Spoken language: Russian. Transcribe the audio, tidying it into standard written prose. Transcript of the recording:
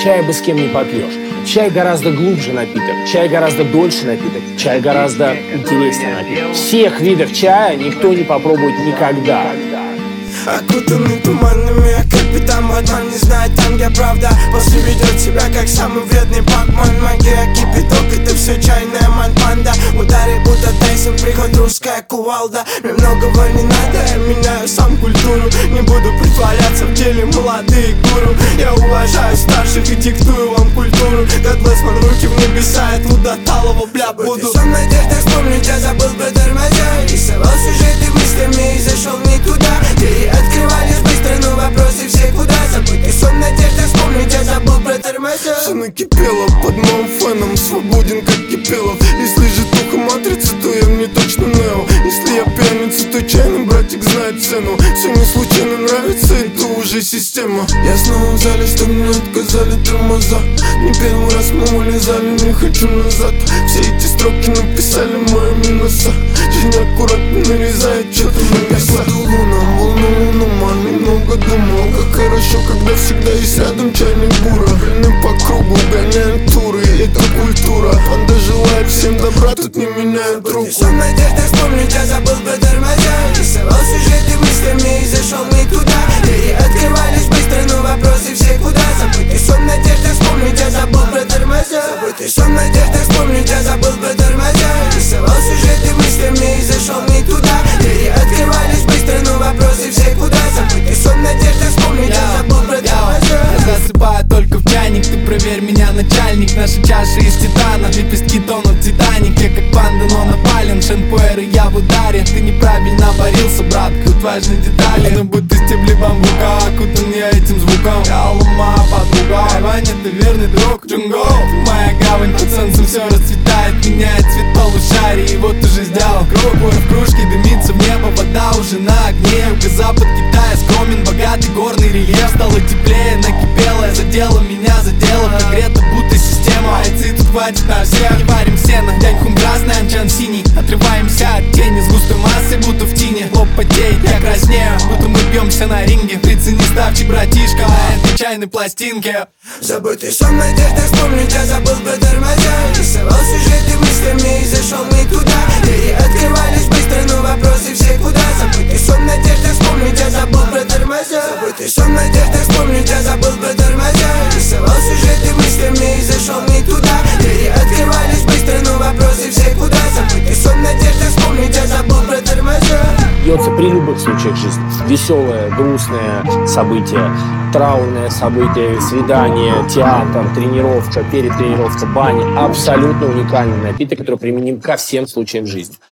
Чай бы с кем не попьешь. Чай гораздо глубже напиток, чай гораздо дольше напиток, чай гораздо интереснее напиток. Всех видов чая никто не попробует никогда. Окутанный туманами, а капитан Батман не знает там, где правда. После ведет себя как самый вредный пакман. Магия, кипяток, это все чайная манпанда. Ударит будто Тайсон, приход русская кувалда. Мне многого не надо, я меняю сам культуру. Не буду притворяться в деле молодые гуру. Я уважаю старших и диктую вам культуру. God bless man, руки в небеса, я туда талого, бля, буду. Сон надежда вспомнить, я забыл про тормозя. Рисовал сюжеты мыслями и зашел не туда. Открывались быстро, но вопросы все куда. Забытый сон, надежда вспомнить, я забыл про тормоза. Все накипело под моим феном, свободен как Кипелов. Если же только матрица, то я мне точно Нео. Если я пьяница, то чайный братик знает цену. Все не случайно нравится, это уже система. Я снова в зале, что мне отказали тормоза. Не первый раз мы улезали, не хочу назад. Все эти строки написали мои минуса. Жизнь аккуратно нарезает что-то на мясо. Немного думал, как хорошо, когда всегда есть рядом чайник бура. Блины по кругу, гоняем туры, это культура. Он желает всем добра, тут не меняют руку. Сон надежда вспомнить, я забыл про тормоза. Рисовал сюжеты мыслями и зашел не туда. Двери открывались быстро, но вопросы все куда. Забытый сон надежда вспомнить, я забыл про тормоза. Забытый сон надежда вспомнить, я забыл про тормоза. Рисовал сюжеты мыслями и зашел не туда. Двери открывались быстро, но вопросы все куда. Забытый сон надежда вспомнить, я забыл про тормоза. Я засыпаю только в чайник, ты проверь меня, начальник. Наша чаша из титана, лепестки тонут в Титанике. Как панда, но напален, шенпуэр и я в ударе. Ты неправильно борился, брат, тут важны детали. Но будто стебли бамбука, окутан я этим звуком. Я лома подруга, Ваня, ты верный друг. Джунго, моя гавань, под солнцем все расцветает. Меняет цвет полушарий, и вот уже сделал круг. В кружке дымится в небо, вода уже на огне. Юго-запад Китая скромен, богатый горный рельеф. Стало теплее, накипело, задело меня, задело. Прогрето будто система, айцы тут хватит на всех. Не варим сено, дяньхун красный, анчан синий. Отрываемся от тени с густой массой, будто в тине. Лоб потеет, я краснею, будто мы бьемся на ринге. Прицени ставчик, братишка, на этой чайной пластинке. Забытый сон, надежда вспомнить, я забыл про тормоза. Рисовал сюжеты мыслями и зашел не туда. Двери открывались быстро, но вопросы все куда. Забытый сон, надежда вспомнить, я забыл про тормоза. Забытый сон, надежда вспомнить, я забыл про тормоза. Рисовал сюжеты мыслями и зашел не туда. Двери открывались быстро, но вопросы все куда. Забытый сон, надежда вспомнить, я забыл про тормоза. Бьется при любых случаях жизни. Веселое, грустное событие, траурное событие, свидание, театр, тренировка, перетренировка, баня. Абсолютно уникальный напиток, который применим ко всем случаям жизни.